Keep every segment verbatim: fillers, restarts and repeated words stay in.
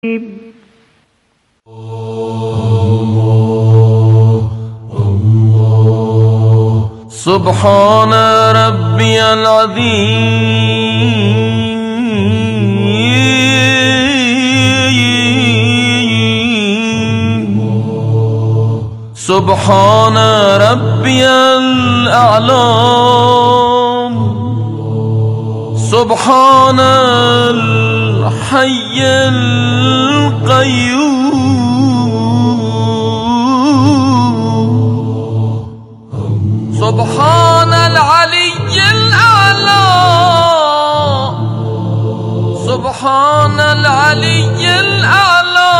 سبحان ربي العظيم سبحان ربي الأعلى سبحان الحي القيوم سبحان العلي الأعلى سبحان العلي الأعلى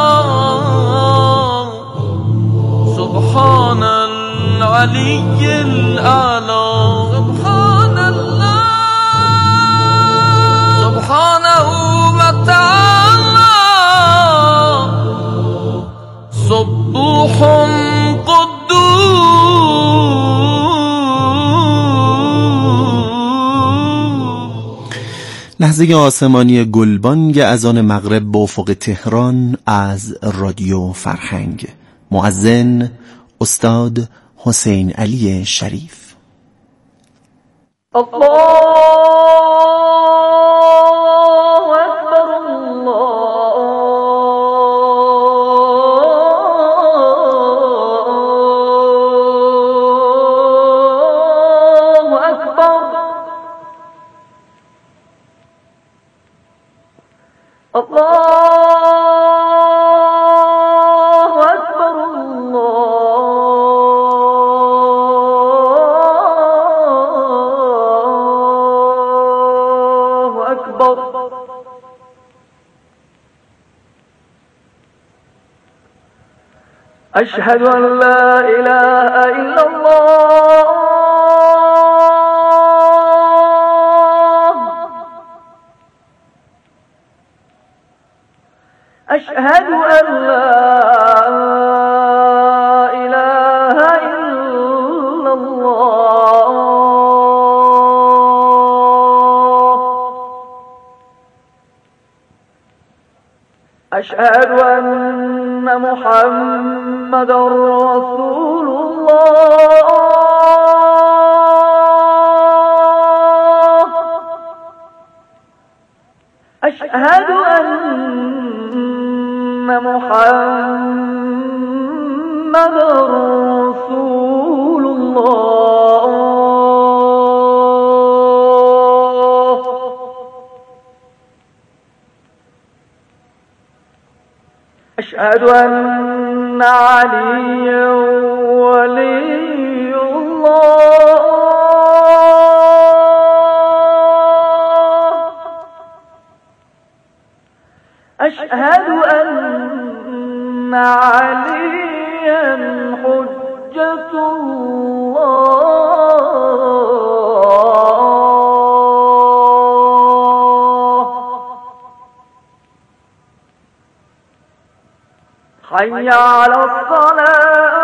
سبحان العلي الأعلى سبحان الله سبحانه وتعالى سبوح لحظه آسمانی گلبانگ اذان مغرب به افق تهران از رادیو فرهنگ. مؤذن استاد حسین علی شریف. الله أكبر الله أكبر أشهد أن لا إله إلا الله أشهد أن لا إله إلا الله أشهد أن محمدا رسول الله أشهد أن محمد رسول الله أشهد أن عليا ولي الله أشهد أن عليا حجة الله حي على الصلاة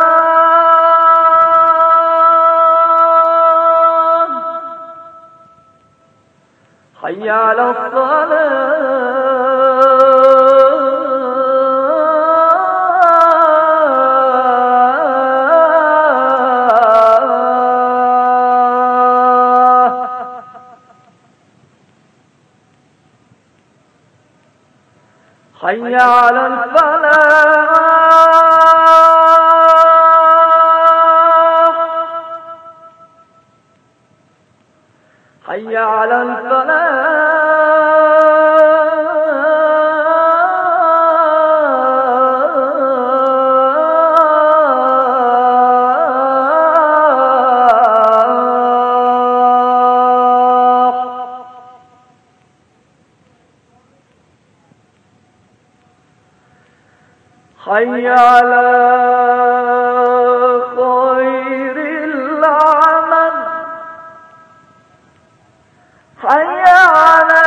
حي على الصلاة حي على الفلاح حي على الفلاح حي على خير العمل حي على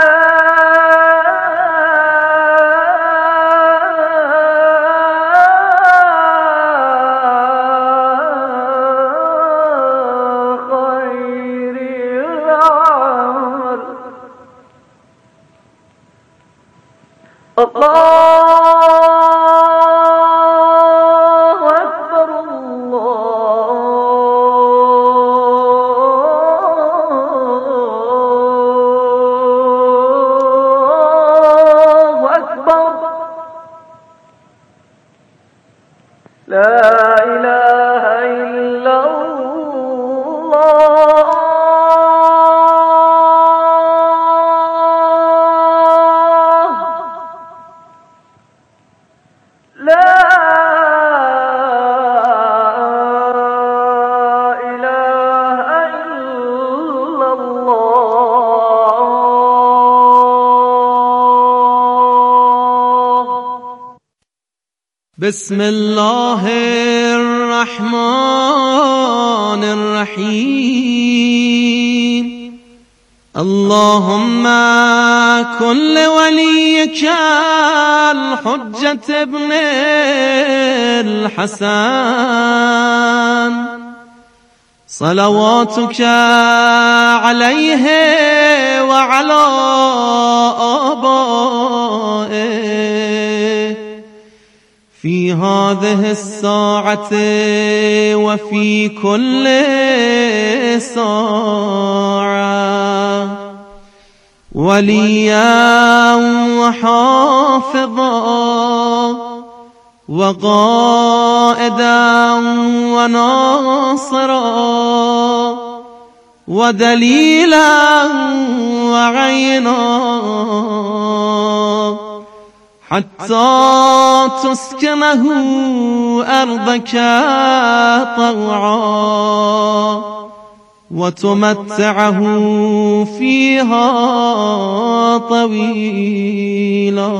خير العمل الله لا إله إلا الله لا إله إلا الله بسم الله الرحمن الرحيم اللهم كن وليك الحجة ابن الحسن صلواتك عليه وعلى آبائه في هذه الساعة وفي كل ساعة وليا وحافظا وقائدا وناصرا ودليلا وعينا حتى تسكنه أرضك طوعا وتمتعه فيها طويلا.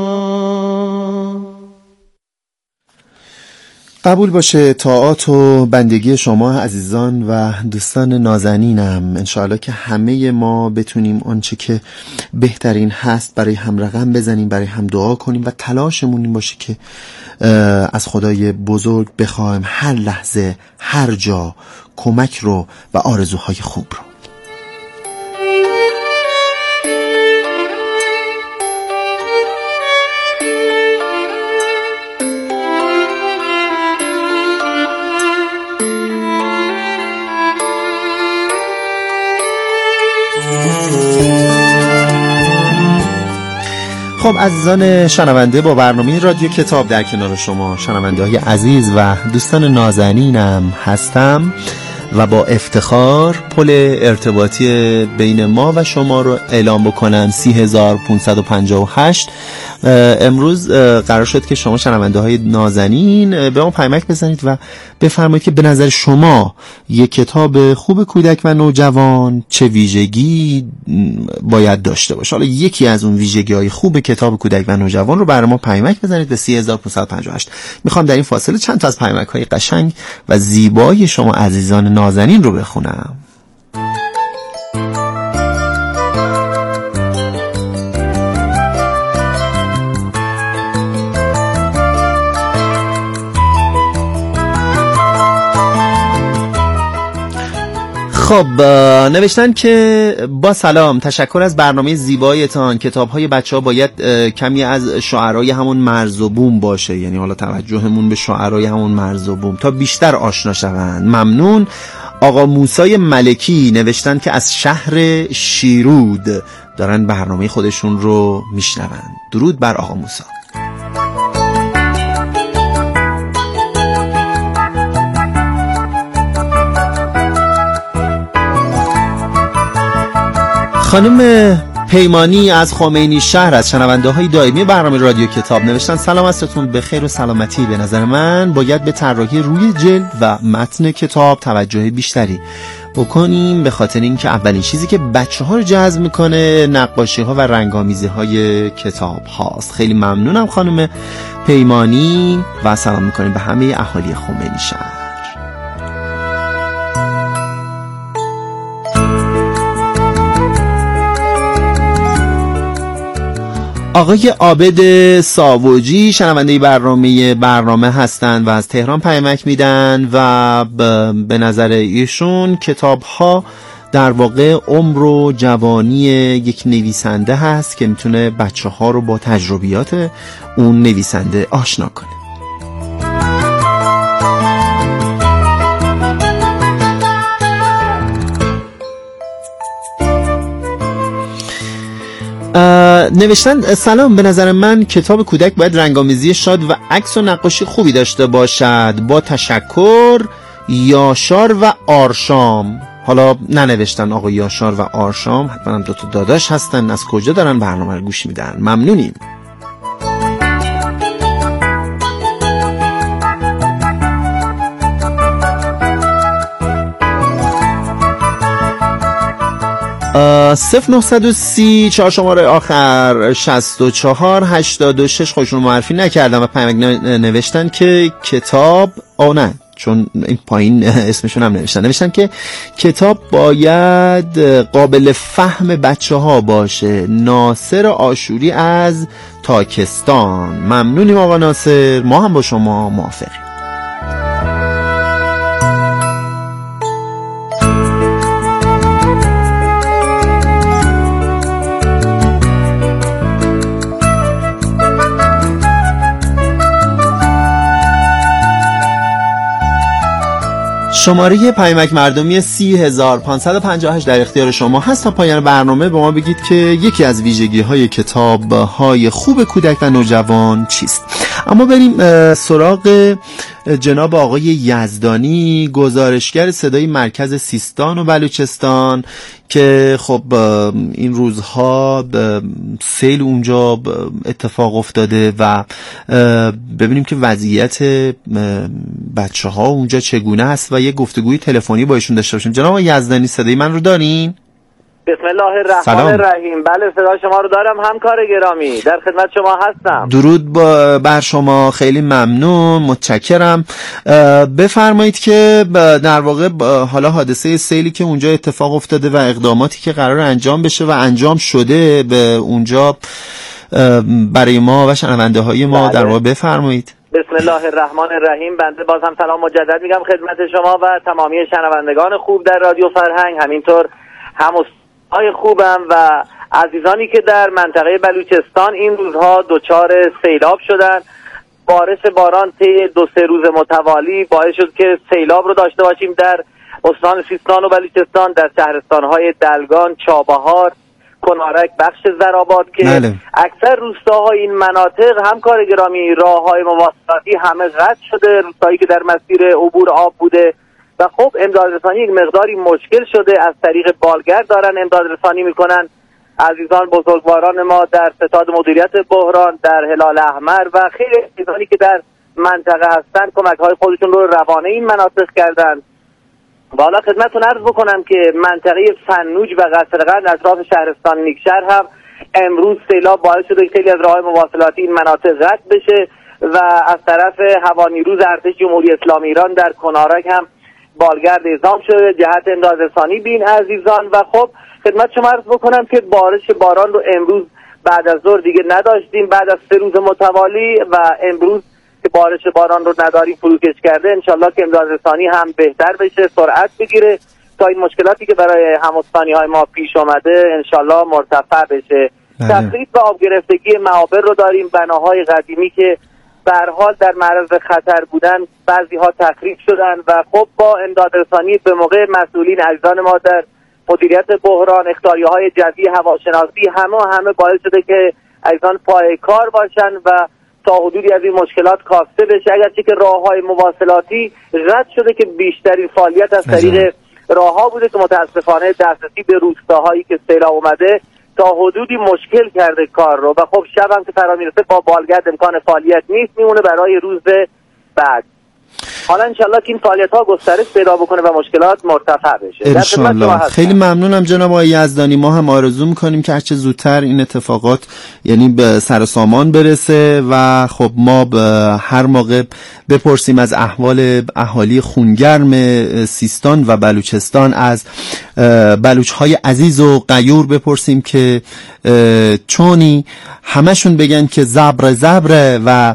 قبول باشه طاعات و بندگی شما عزیزان و دوستان نازنینم. انشاءالله که همه ما بتونیم آنچه که بهترین هست برای هم رقم بزنیم، برای هم دعا کنیم و تلاشمون این باشه که از خدای بزرگ بخوایم هر لحظه هر جا کمک رو و آرزوهای خوب رو. خب عزیزان شنونده، با برنامه رادیو کتاب در کنار شما شنونده های عزیز و دوستان نازنینم هستم و با افتخار پل ارتباطی بین ما و شما رو اعلام بکنم سی هزار و پانصد و پنجاه و هشت. امروز قرار شد که شما شنونده های نازنین به ما پیامک بزنید و بفرمایید که به نظر شما یک کتاب خوب کودک و نوجوان چه ویژگی باید داشته باشه. حالا یکی از اون ویژگی های خوب کتاب کودک و نوجوان رو برای ما پیامک بزنید به سی هزار و پانصد و پنجاه و هشت. میخوام در این فاصله چند تا از پیامک های قشنگ و زیبای شما عزیزان نازنین رو بخونم. خب نوشتن که با سلام، تشکر از برنامه زیبایتان. کتاب‌های بچه‌ها باید کمی از شعرای همون مرز و بوم باشه، یعنی حالا توجهمون به شعرای همون مرز و بوم تا بیشتر آشنا شوند. ممنون. آقا موسی ملکی نوشتن که از شهر شیرود دارن برنامه خودشون رو میشنوند. درود بر آقا موسی. خانم پیمانی از خمینی شهر از شنونده های دائمی برنامه رادیو کتاب نوشتن سلام عصرتون بخیر و سلامتی. به نظر من باید به طراحی روی جلد و متن کتاب توجه بیشتری بکنیم، به خاطر اینکه اولین چیزی که بچه ها رو جذب میکنه نقاشی ها و رنگامیزی های کتاب هاست. خیلی ممنونم خانم پیمانی و سلام میکنیم به همه اهالی خمینی شهر. آقای عابد ساوجی شنونده برنامه برنامه هستند و از تهران پیامک میدن و به نظر ایشون کتاب ها در واقع عمر و جوانی یک نویسنده هست که میتونه بچه ها رو با تجربیات اون نویسنده آشنا کنه. نوشتن سلام، به نظر من کتاب کودک باید رنگامیزی شاد و عکس و نقاشی خوبی داشته باشد. با تشکر، یاشار و آرشام. حالا ننوشتن آقا یاشار و آرشام، حتما دو تا داداش هستن. از کجا دارن برنامه رو گوش میدن؟ ممنونیم. صفر نهصد و سی چهار شماره آخر شصت و چهار هشتاد و شش. خودشون معرفی نکردن و پیامک نوشتن که کتاب آه نه چون این پایین اسمشون هم نوشتن نوشتن که کتاب باید قابل فهم بچه ها باشه. ناصر آشوری از تاکستان. ممنونیم آقا ناصر، ما هم با شما موافقیم. شماره پیامک مردمی سی هزار پانصد و پنجاه و هشت در اختیار شما هست. تا پایان برنامه به ما بگید که یکی از ویژگی های کتاب های خوب کودک و نوجوان چیست. اما بریم سراغ جناب آقای یزدانی، گزارشگر صدای مرکز سیستان و بلوچستان، که خب این روزها سیل اونجا اتفاق افتاده و ببینیم که وضعیت بچه ها اونجا چگونه است و یه گفتگوی تلفنی با ایشون داشته باشیم. جناب آقای یزدانی، صدای من رو دارین؟ بسم الله الرحمن الرحیم. بله صدا شما رو دارم همکار گرامی، در خدمت شما هستم. درود با بر شما، خیلی ممنون، متشکرم. بفرمایید که در واقع حالا حادثه سیلی که اونجا اتفاق افتاده و اقداماتی که قرار انجام بشه و انجام شده به اونجا برای ما و شنونده های ما بله. در واقع بفرمایید. بسم الله الرحمن الرحیم. بنده باز هم سلام مجدد میگم خدمت شما و تمامی شنوندگان خوب در رادیو فرهنگ، همینطور هم های خوبم و عزیزانی که در منطقه بلوچستان این روزها دچار سیلاب شدن. بارش باران طی دو سه روز متوالی باعث شد که سیلاب رو داشته باشیم در استان سیستان و بلوچستان، در شهرستان‌های دلگان، چابهار، کنارک، بخش زرآباد که بله. اکثر روستاهای این مناطق همکار گرامی راه‌های مواصلاتی همه قطع شده، روستایی که در مسیر عبور آب بوده و خب امدادرسانی یک مقداری مشکل شده. از طریق بالگرد دارن امدادرسانی میکنن عزیزان بزرگواران ما در ستاد مدیریت بحران، در هلال احمر و خیلی عزیزانی که در منطقه هستن کمک های خودشون رو روانه این مناطق کردن. و حالا خدمتتون عرض بکنم که منطقه فنوج و قصرقند اطراف شهرستان نیکشهر هم امروز سیلاب باعث شده که خیلی از راههای مواصلاتی این مناطق قطع بشه و از طرف هوانیروز ارتش جمهوری اسلامی ایران در کنارک هم بالگرد اعزام شده جهت امدادرسانی بین عزیزان. و خب خدمت شما عرض بکنم که بارش باران رو امروز بعد از ظهر دیگه نداشتیم بعد از سه روز متوالی و امروز که بارش باران رو نداریم فروکش کرده. انشالله که امدادرسانی هم بهتر بشه، سرعت بگیره تا این مشکلاتی که برای همستانی های ما پیش اومده انشالله مرتفع بشه. تخریب و آب گرفتگی معابر رو داریم، بناهای قدیمی که به هر حال در معرض خطر بودن بعضی ها تخریب شدن و خب با امدادرسانی به موقع مسئولین عزیزان ما در مدیریت بحران، اختاریه‌های جزئی هواشناسی همه همه باعث شده که عزیزان پای کار باشن و تا حدودی از این مشکلات کاسته بشه. اگرچه که راه‌های مواصلاتی رد شده که بیشترین فعالیت از طریق راه‌ها بوده که متاسفانه دسترسی به روستاهایی که سیلاب اومده تا حدودی مشکل کرده کار رو و خب شب هم که فرا میرسه با بالگرد امکان فعالیت نیست، میمونه برای روز بعد. حالا انشالله که این فعالیت ها گسترش پیدا بکنه و مشکلات مرتفع بشه. انشالله. خیلی ممنونم جناب آقای یزدانی. ما هم آرزو میکنیم که هرچه زودتر این اتفاقات یعنی به سر و سامان برسه و خب ما هر موقع بپرسیم از احوال اهالی خونگرم سیستان و بلوچستان، از بلوچ های عزیز و غیور بپرسیم که چونی، همشون بگن که زبر زبره. و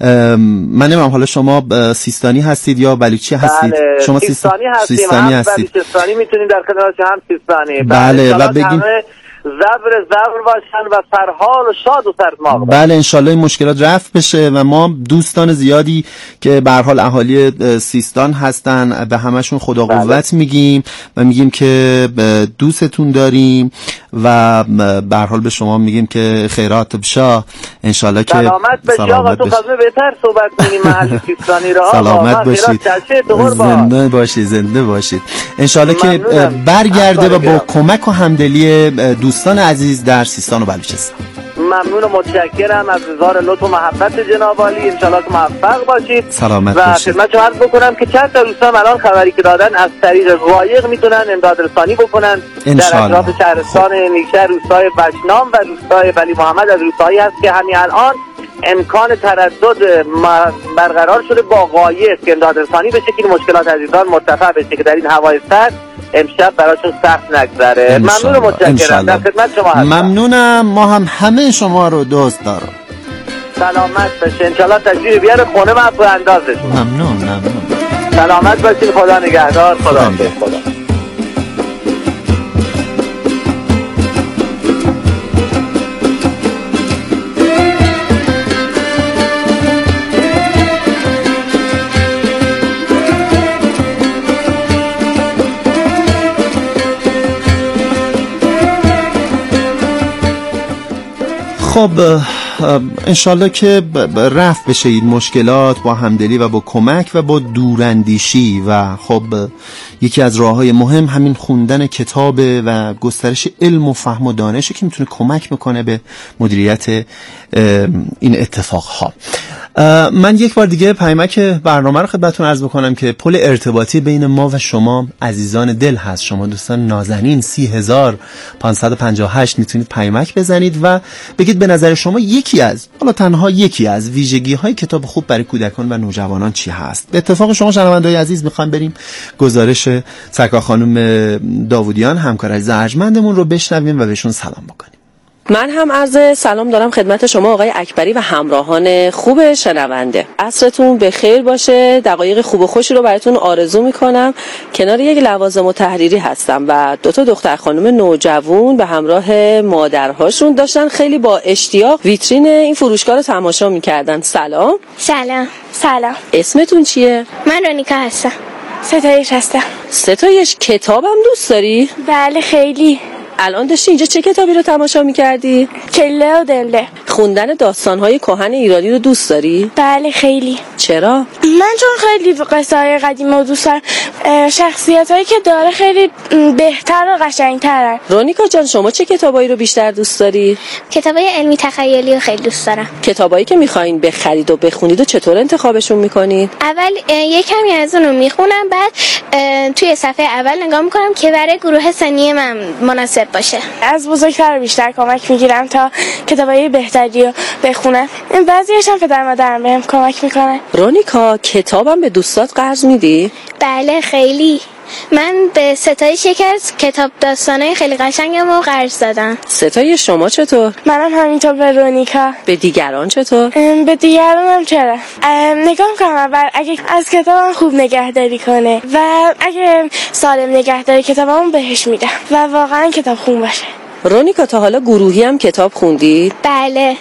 من نمیم حالا شما سیستانی هستید یا بلوچی هستید؟ بله. شما سیستانی هستیم، سیستانی هم هستید. بلوچستانی میتونیم در خدمت هم سیستانی. بله. و بگیم زبر زبر باشن و سرحال و شاد و سرماغ. بله انشالله این مشکلات رفع بشه و ما دوستان زیادی که به هر حال اهالی سیستان هستن به همشون خدا قوت بله. میگیم و میگیم که دوستتون داریم و به هر حال به شما میگیم که خیرات بشا انشالله که سلامت بشی. آقا تو خیلی بهتر صحبت کنیم محل سیستانی را. سلامت باشید، زنده باشید، زنده باشید انشالله که برگرده و با کمک و همدلی دوستان عزیز در سیستان و بلوچستان. ممنون و متشکرم از اظهار لطف و محبت جناب عالی. انشالله که موفق باشید. سلامت و باشید. خدمت شما عرض بکنم که چند تا دوستان الان خبری که دادن از طریق قایق میتونن امداد رسانی بکنن در اطراف شهرستان نیشهر، روستای بشنام و روستای ولی محمد. از روستایی هست که همین الان امکان تردد برقرار شده با قایق که امداد رسانی بشه که مشکلات عزیزان مرتفع بشه که در این هوای سرد امشب براشون سخت نگذره. ممنون و متشکرم. در خدمت شما هستم. ممنونم. ما هم همه شما رو دوست دارم. سلامت بشه. انشالله تشریف بیاره خونه و پو اندازش. ممنون ممنون. سلامت باشید. خدا نگهدار. خدا حافظ. خدا. خب انشالله که رفع بشه این مشکلات با همدلی و با کمک و با دوراندیشی. و خب یکی از راههای مهم همین خوندن کتابه و گسترش علم و فهم و دانشه که میتونه کمک میکنه به مدیریت این اتفاقها. من یک بار دیگه پیامک برنامه رو خدمتتون عرض بکنم که پل ارتباطی بین ما و شما عزیزان دل هست. شما دوستان نازنین سی هزار پانصد و پنجاه و هشت میتونید پیامک بزنید و بگید به نظر شما یکی از، حالا تنها یکی از ویژگی های کتاب خوب برای کودکان و نوجوانان چی هست. به اتفاق شما شنونده‌های عزیز میخوایم بریم گزارش سرکار خانم داوودیان همکار عزیز ارجمندمون رو بشنویم و بهشون سلام بکنیم. من هم عرض سلام دارم خدمت شما آقای اکبری و همراهان خوب شنونده. عصرتون بخیر باشه. دقایق خوب و خوشی رو براتون آرزو میکنم. کنار یک لوازم و تحریری هستم و دو تا دختر خانم نوجوان به همراه مادرهاشون داشتن خیلی با اشتیاق ویترین این فروشگاه رو تماشا میکردن. سلام. سلام. سلام. اسمتون چیه؟ من رونیکا هستم. ستایش هستم. ستایش کتابم دوست داری؟ بله خیلی. الان داشتی اینجا چه کتابی رو تماشا می‌کردی؟ کله و دله. خوندن داستان‌های کهن ایرانی رو دوست داری؟ بله خیلی. چرا؟ من چون خیلی قصه‌های قدیمی رو دوست دارم. شخصیتایی که داره خیلی بهتر و قشنگ‌ترن. رونیکا جان شما چه کتابایی رو بیشتر دوست داری؟ کتابای علمی تخیلی رو خیلی دوست دارم. کتابایی که می‌خواید بخرید و بخونید و چطور انتخابشون می‌کنید؟ اول یک کمی از اون رو می‌خونم، بعد توی صفحه اول نگاه می‌کنم که برای گروه سنی من مناسب باشه. از بزرگتر بیشتر کمک میگیرم تا کتابای بهتری رو بخونم. بعضیش هم پدر مادرم بهم کمک میکنن. رونیکا کتابم به دوستات قرض میدی؟ بله خیلی. من به ستایش یکی از کتاب داستانای خیلی قشنگم رو قرض دادم. ستایش شما چطور؟ منم همینطور به رونیکا. به دیگران چطور؟ به دیگران هم چرا؟ نگاه میکنم اول اگه از کتابم خوب نگهداری کنه و اگه سالم نگهداری کتابمو بهش میدم و واقعا کتاب خوب باشه. رونیکا تا حالا گروهی هم کتاب خوندی؟ بله.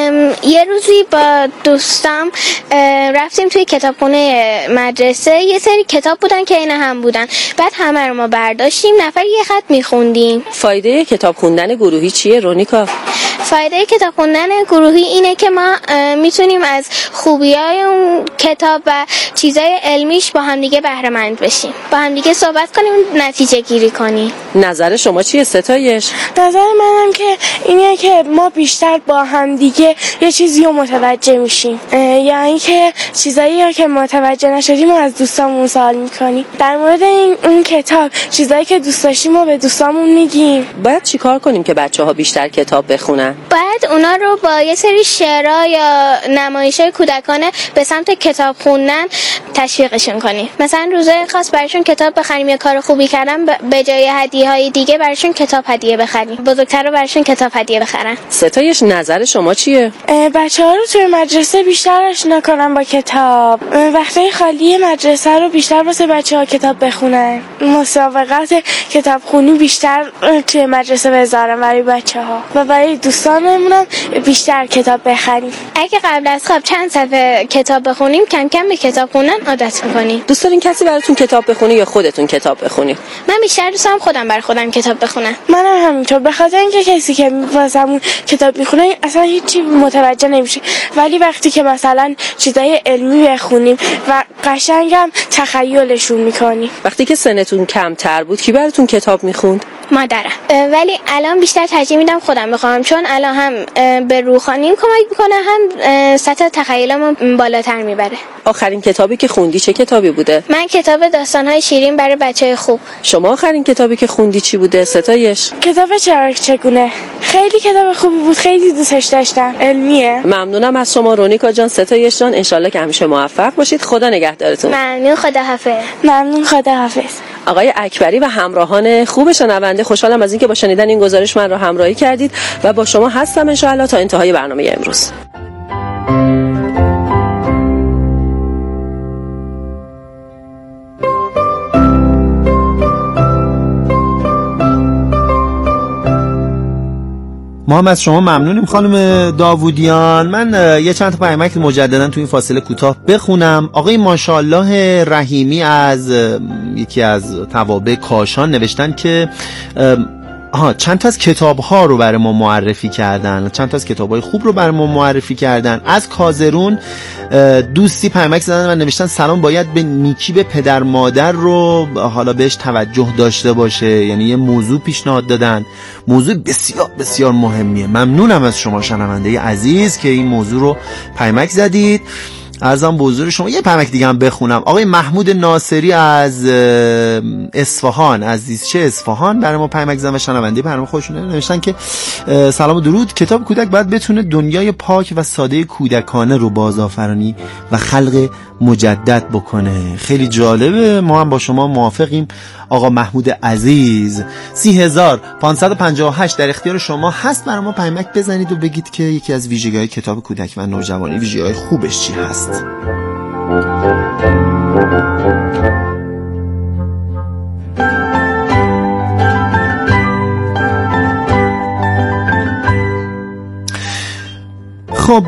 یه روزی با دوستام رفتیم توی کتابخونه مدرسه. یه سری کتاب بودن که اینا هم بودن. بعد همه رو ما برداشتیم، نفر یه خط میخوندیم. فایده کتاب خوندن گروهی چیه رونیکا؟ فایده کتاب خوندن گروهی اینه که ما میتونیم از خوبیای اون کتاب و چیزای علمیش با هم دیگه بهره مند بشیم، با هم دیگه صحبت کنیم، نتیجه گیری کنیم. نظر شما چیه ستایش؟ نظر منم که اینه که ما بیشتر با هم دیگه یه چیزی رو متوجه میشیم، یعنی که چیزایی که متوجه نشدیم از دوستامون سوال میکنیم. در مورد این اون کتاب چیزایی که دوست داشتیم رو به دوستامون میگیم. باید چیکار کنیم که بچه‌ها بیشتر کتاب بخونن؟ باید اونا رو با یه سری شعرها یا نمایش‌های کودکانه به سمت کتاب خوندن تشویقشون کنیم. مثلا روزای خاص براشون کتاب بخریم یا کار خوبی کردن به جای هدیه‌های دیگه براشون کتاب هدیه بخریم. بزرگترا براشون کتاب هدیه بخرن. ستایش نظر شما چیه؟ بچه‌ها رو توی مدرسه بیشتر آشنا کنن با کتاب. وقتی خالی مدرسه رو بیشتر واسه بچه‌ها کتاب بخونن. مسابقات کتابخونی بیشتر توی مدرسه بذارن برای بچه‌ها و برای دوستانمون بیشتر کتاب بخریم. اگه قبل از خواب چند صفحه کتاب بخونیم کم کم به کتاب خوندن عادت میکنیم. دوست دارین کسی براتون کتاب بخونه یا خودتون کتاب بخونی؟ من بیشتر دوست دارم خودم بر خودم کتاب بخونم. منم همینطور، به خاطر اینکه کسی که واسمون کتاب میخونه اصلا هیچی متوجه نمیشه، ولی وقتی که مثلا چیزای علمی بخونیم و قشنگم تخیلشون میکنیم. وقتی که سنتون کمتر بود کی براتون کتاب میخوند؟ مادرم. ولی الان بیشتر ترجیح میدم خودم بخونم، چون الان هم به روحانیم کمک میکنه، هم سطح تخیلمو بالاتر میبره. آخرین کتابی که خوندی چه کتابی بوده؟ من کتاب داستان‌های شیرین برای بچه‌های خوب. شما آخرین کتابی که خوندی چی بوده؟ ستایش. کتاب چرا چگونه. خیلی کتاب خوبی بود، خیلی دوستش داشتم، علمیه. ممنونم از شما رونیکا جان، ستایش جان، انشالله که همیشه موفق باشید. خدا نگهدارتون. ممنون، خداحافظ. ممنون، خداحافظ. آقای اکبری و همراهان خوب شنونده، خوشحالم از اینکه با شنیدن این گزارش من را همراهی کردید و با شما هستم انشالله تا انتهای برنامه امروز. ما هم از شما ممنونیم خانم داوودیان. من یه چند تا پیامک مجددا تو این فاصله کوتاه بخونم. آقای ماشاءالله رحیمی از یکی از توابع کاشان نوشتن که آها چند تا از کتاب‌ها رو برای ما معرفی کردن، چند تا از کتاب‌های خوب رو برای ما معرفی کردن. از کازرون دوستی پیامک زدن و نوشتن سلام، باید به نیکی به پدر مادر رو حالا بهش توجه داشته باشه، یعنی یه موضوع پیشنهاد دادن، موضوع بسیار بسیار مهمیه. ممنونم از شما شنونده عزیز که این موضوع رو پیامک زدید. عرضم به حضور شما یه پیامک دیگه هم بخونم. آقای محمود ناصری از اصفهان، از دیسچه اصفهان برای ما پیامک زدن و شنونده برنامه خودشون نوشتن که سلام و درود، کتاب کودک باید بتونه دنیای پاک و ساده کودکانه رو بازآفرینی و خلق مجدد بکنه. خیلی جالبه، ما هم با شما موافقیم آقا محمود عزیز. سی هزار پانصد و پنجاه و هشت در اختیار شما هست، برای ما پیامک بزنید و بگید که یکی از ویژگی‌های کتاب کودک و نوجوانی، ویژگی‌های خوبش چی هست. خب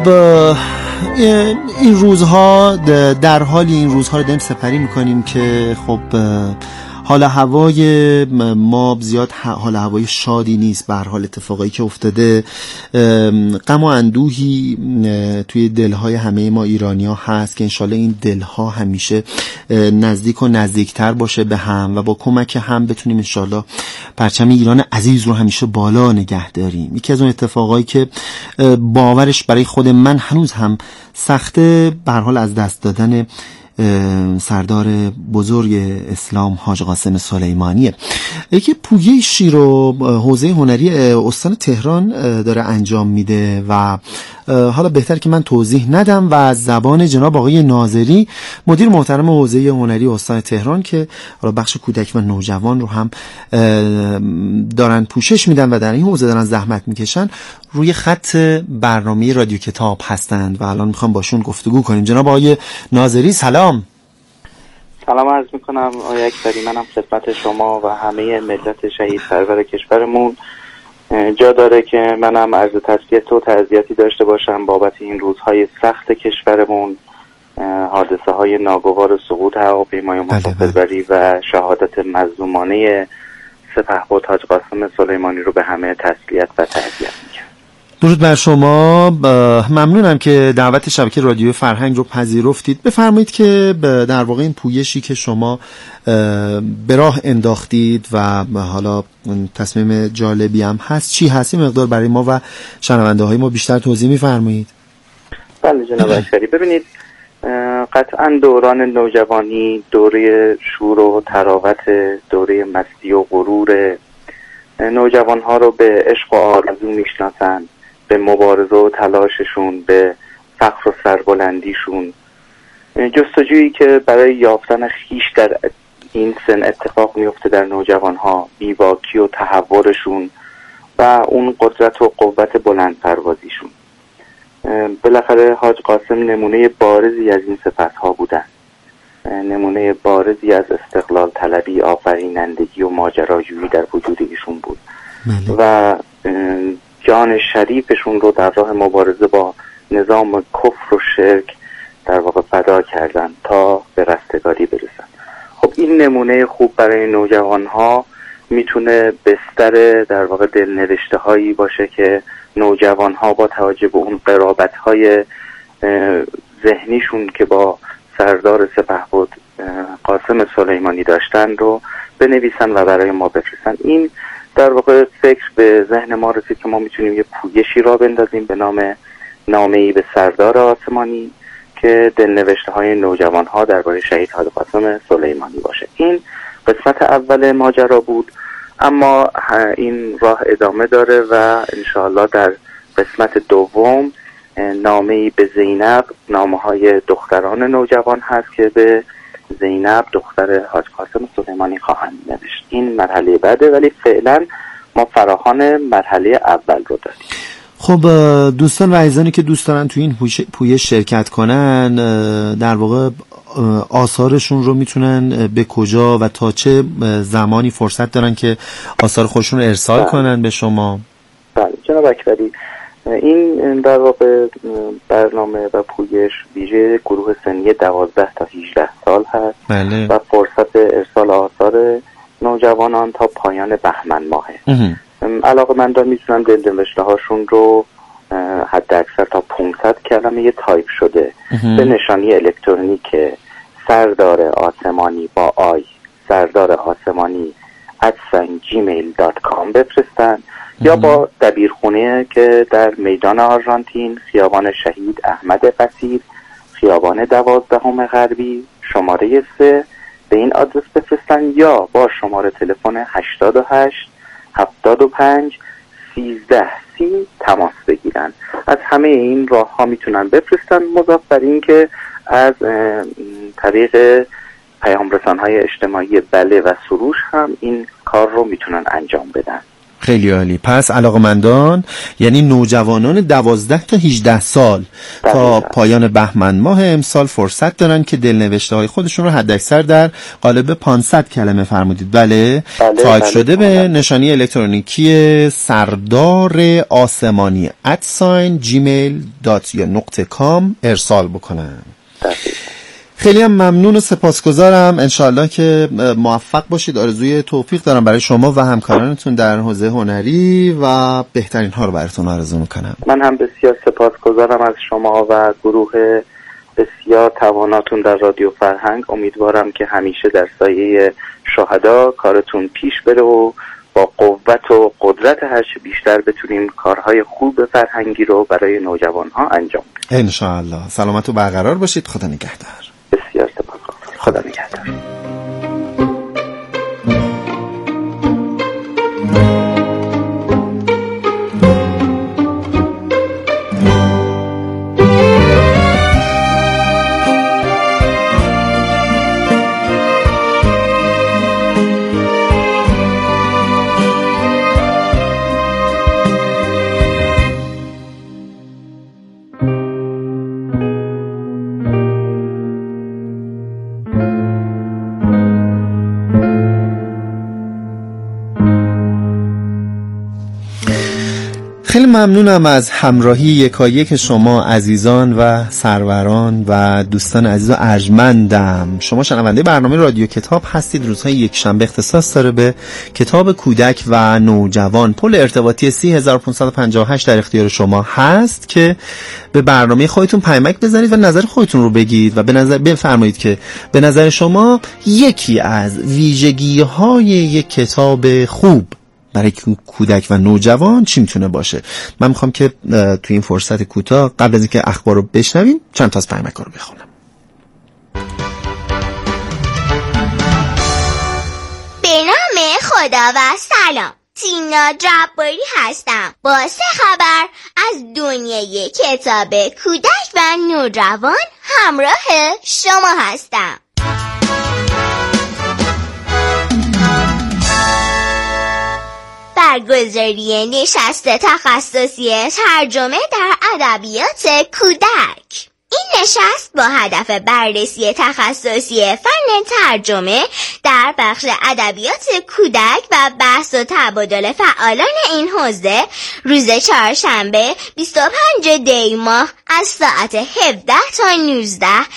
این روزها در حالی این روزها رو داریم سپری میکنیم که خب حال هوای ما زیاد حال هوای شادی نیست. به هر حال اتفاقایی که افتاده غم و اندوهی توی دلهای همه ما ایرانی‌ها هست که انشالله این دلها همیشه نزدیک و نزدیکتر باشه به هم و با کمک هم بتونیم انشالله پرچم ایران عزیز رو همیشه بالا نگه داریم. یکی از اون اتفاقایی که باورش برای خود من هنوز هم سخته به هر حال از دست دادن سردار بزرگ اسلام حاج قاسم سلیمانیه. یکی پویشی رو حوزه هنری استان تهران داره انجام میده و حالا بهتر که من توضیح ندم و از زبان جناب آقای ناظری مدیر محترم حوزه هنری استان تهران که حالا بخش کودک و نوجوان رو هم دارن پوشش میدن و در این حوزه دارن زحمت میکشن، روی خط برنامه رادیو کتاب هستند و الان میخوام باشون گفتگو کنیم. جناب آقای ناظری سلام. سلام عرض میکنم آقای اکبری، منم خدمت شما و همه ملت شهید سرور کشورمون جا داره که منم عرض تسلیت و تعزیتی داشته باشم بابت این روزهای سخت کشورمون، حادثه های ناگوار سقوط هواپیمای مسافربری و شهادت مظلومانه سپهبد حاج قاسم سلیمانی رو به همه تسلیت و تعزیت میگم. درود بر شما، ممنونم که دعوت شبکه رادیو فرهنگ رو پذیرفتید. بفرمایید که در واقع این پویشی که شما به راه انداختید و حالا تصمیم جالبی هم هست چی هست، این مقدار برای ما و شنونده های ما بیشتر توضیح میفرمایید؟ بله جناب اکبری، ببینید قطعا دوران نوجوانی دوره شور و تراوت، دوره مستی و غرور، نوجوان ها رو به عشق و آرزو میشناسن، به مبارزه و تلاششون، به فخر و سربلندیشون، جستجویی که برای یافتن خیش در این سن اتفاق میفته در نوجوان ها، بی‌باکی و تحورشون و اون قدرت و قوت بلند پروازیشون. بالاخره حاج قاسم نمونه بارزی از این صفت ها بودن، نمونه بارزی از استقلال طلبی، آفرینندگی و ماجراجویی در وجود ایشون بود مالی. و جان شریفشون رو در راه مبارزه با نظام کفر و شرک در واقع فدا کردن تا به رستگاری برسن. خب این نمونه خوب برای نوجوان ها میتونه بستر در واقع دلنوشته هایی باشه که نوجوان ها با توجه به اون قرابت های ذهنیشون که با سردار سپهبد قاسم سلیمانی داشتن رو بنویسن و برای ما بفرستن. این در واقع فکر به ذهن ما رسید که ما میتونیم یه پویشی را بندازیم به نام نامه‌ای به سردار آسمانی که دلنوشته های نوجوان ها درباره شهید حاج قاسم سلیمانی باشه. این قسمت اول ماجرا بود، اما این راه ادامه داره و انشاءالله در قسمت دوم نامه‌ای به زینب، نامه‌های دختران نوجوان هست که به زینب دختر حاج قاسم سلیمانی خواهند نوشت. این مرحله بعده، ولی فعلا ما فراخوان مرحله اول رو داریم. خب دوستان و عزیزانی که دوست دارن تو این پویش شرکت کنن، در واقع آثارشون رو میتونن به کجا و تا چه زمانی فرصت دارن که آثار خودشون رو ارسال بله. کنن به شما؟ بله جناب اکبری، این در واقع برنامه و پویش ویژه گروه سنی دوازده تا هجده سال هست بله. و فرصت ارسال آثار نوجوانان تا پایان بهمن ماهه. علاقه‌مندان میتونن دلنوشته هاشون رو حد اکثر تا پانصد کلمه تایپ شده به نشانی الکترونیک سردار آسمانی با آی سردار آسمانی ات جیمیل دات کام بفرستن یا با دبیرخونه که در میدان آرژانتین، خیابان شهید احمد قصیر، خیابان دوازدهم غربی، شماره سه به این آدرس بفرستن، یا با شماره تلفن هشتاد و هشت هفتاد و پنج سیزده سی تماس بگیرن. از همه این راه ها میتونن بفرستن، مضاف بر این که از طریق پیام رسان های اجتماعی بله و سروش هم این کار رو میتونن انجام بدن. خیلی عالی. پس علاقمندان یعنی نوجوانان دوازده تا هجده سال دقیقا. تا پایان بهمن ماه امسال فرصت دارن که دلنوشته های خودشون رو حداکثر در قالب پانصد کلمه فرمودید بله, بله تایپ بله شده بله. به نشانی الکترونیکی سردار آسمانی ات ساین جیمیل دات یا نقطه کام ارسال بکنن. دقیقا. خیلی هم ممنون و سپاسگزارم. انشالله که موفق باشید. آرزوی توفیق دارم برای شما و همکارانتون در حوزه هنری و بهترین ها رو براتون آرزو میکنم. من هم بسیار سپاسگزارم از شما و گروه بسیار تواناتون در رادیو فرهنگ. امیدوارم که همیشه در سایه شهدا کارتون پیش بره و با قوت و قدرت هرچه بیشتر بتونیم کارهای خوب فرهنگی رو برای نوجوانها انجام بدیم. انشالله. سلامت و برقرار باشید. خدا نگهدار. بسیار سپاسگزارم. خدا نگهدار. خیلی ممنونم از همراهی یکایک شما عزیزان و سروران و دوستان عزیز و ارجمندم. شما شنونده برنامه رادیو کتاب هستید. روزهای یک شنبه اختصاص داره به کتاب کودک و نوجوان. پل ارتباطی سی هزار و پانصد و پنجاه و هشت در اختیار شما هست که به برنامه خودتون پیامک بزنید و نظر خودتون رو بگید و به نظر بفرمایید که به نظر شما یکی از ویژگی‌های یک کتاب خوب برای کودک و نوجوان چی میتونه باشه. من میخوام که تو این فرصت کوتاه قبل از اینکه اخبار رو بشنویم چند تا از پیامک‌ها رو بخونم. به نام خدا و سلام. تینا جباری هستم با سه خبر از دنیای کتاب کودک و نوجوان همراه شما هستم. برگزاری نشست تخصصی ترجمه در ادبیات کودک. این نشست با هدف بررسی تخصصی فن ترجمه در بخش ادبیات کودک و بحث و تبادل فعالان این حوزه روز چهارشنبه بیست و پنجم دی ماه از ساعت هفده تا نوزده